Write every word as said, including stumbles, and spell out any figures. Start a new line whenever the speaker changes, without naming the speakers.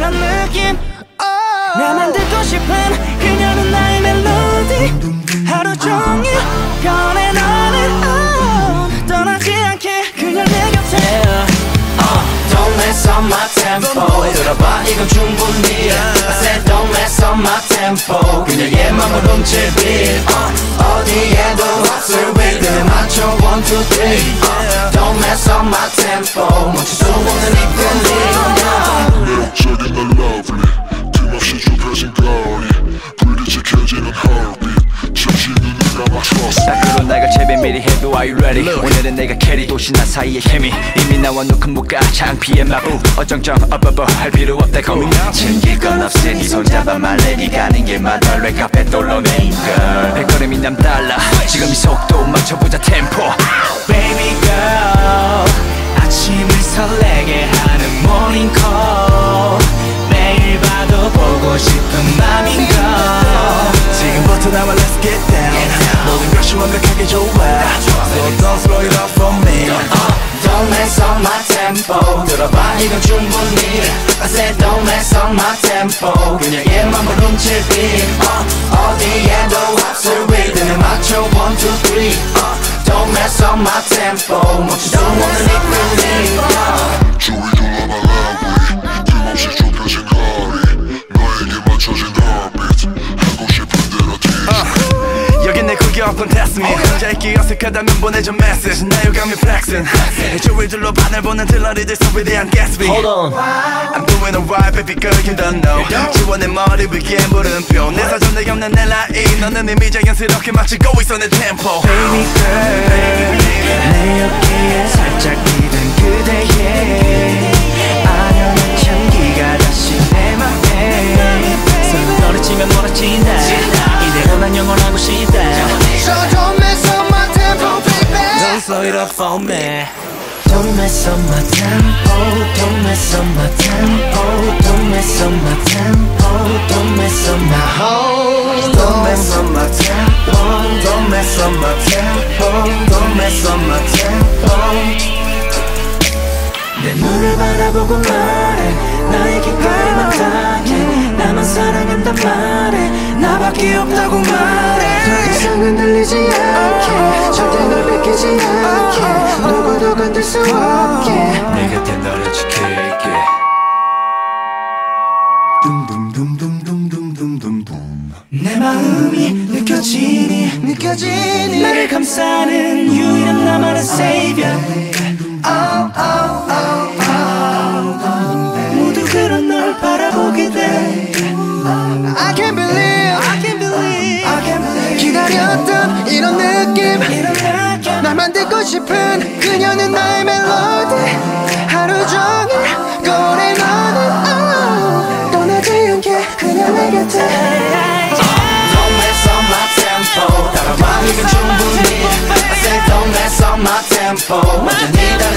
이런 느낌 oh. 나만 듣고 싶은 그녀는 나의 멜로디 하루 종일 변해 너는 oh. 떠나지 않게 그녀 내 곁에 yeah.
Don't mess up my tempo 들어봐 이건 충분히 I said don't mess up my tempo 그녀의 맘을 훔칠 beat uh, 어디에도 없을 rhythm 맞춰 one two three uh, Don't mess up my tempo 멈출 수 없는 이 feeling
매력적인 날 lovely 틈없이 좁혀진 거리 불빛이 켜지는 heartbeat 잠시 눈을 감아 trust
딱 그런 날 같이 비밀이 해도 Are you ready 오늘은 내가 캐리 도시나 사이의 케미 이미 나와 놓은 무가 창피의 마부 어정쩡 업업업 할 필요 없다 고민 챙길 건 없으니 손잡아 말래 니 가는 길마다 랩카페 돌로네 girl 백걸음이 남달라 지금 이 속도 맞춰보자 템포
Baby girl 아침을 설레게 하는 morning call 매일 봐도 보고 싶은 맘인걸
지금부터 나와 let's get down 모든 것이 완벽하게 좋아 So don't slow it up for me uh, Don't mess up my tempo 들어봐 이건 충분히 I said don't mess up my tempo 그녀의 맘을 훔칠 beat uh, 어디에도 없을 rhythm에 맞춰 one two three uh, Don't mess up my tempo 멈출 수 없는 이 feeling uh.
조이 둘러봐 lovely 틈없이 좁혀진 거리 너에게 맞춰진 heartbeat 하고 싶은 대로 tease
여긴 내 구경꾼 test me 혼자 있기 어색하다면 보내줘 message 나 유감이 flexing 조일 둘러봐 날 보는 들러리들 소비에 대한 Gatsby Hold on I'm doing alright baby girl you don't know 지워 내 머리 위에 물음표 내 사전에 없는 내 라인 너는 이미 자연스럽게 맞추고 있어 내 템포
Baby girl 내 어깨에 살짝 기댄 그대의 아련한 향기가 다시 내 맘에 손을 떨어지면 멀어진다 이대로만 영원하고 싶다
So don't mess up my tempo baby
Don't slow it up for me Don't mess up my tempo Don't mess up my tempo Don't mess up my tempo Don't mess up my whole
Don't mess up my tempo Don't mess up my tempo Don't mess up my tempo
내 눈을 바라보고 말해 나에게 갈망하게 나만 사랑한단 말해 나밖에 없다고 말해 더 이상은 들리지 않게 절대 널 뺏기지 않게 누구도 건들 수 없게
내 곁에 너를 지킬게
내 마음이 느껴지니 느껴지니 나를 감싸는 유일한 나만의 savior oh, oh, oh, oh. 모두 그런 널 바라보게 돼
I can't believe
I can't believe I can't believe
기다렸던 이런 느낌
이런 느낌
나만 듣고 싶은 그녀는 나의 멜로디 하루 종일 꺼내 너는 oh, 떠나지 않게 그녀 내 곁에 Don't mess up my tempo 따라와 이건 충분히 I said don't mess up my tempo 완전히